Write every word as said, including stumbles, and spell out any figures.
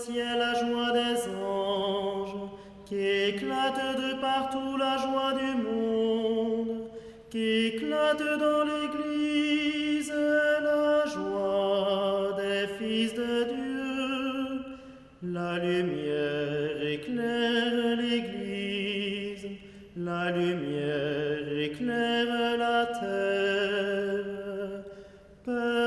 ciel la joie des anges, qu'éclate de partout la joie du monde, qu'éclate dans l'Église la joie des fils de Dieu. La lumière éclaire l'Église, la lumière éclaire la terre. Père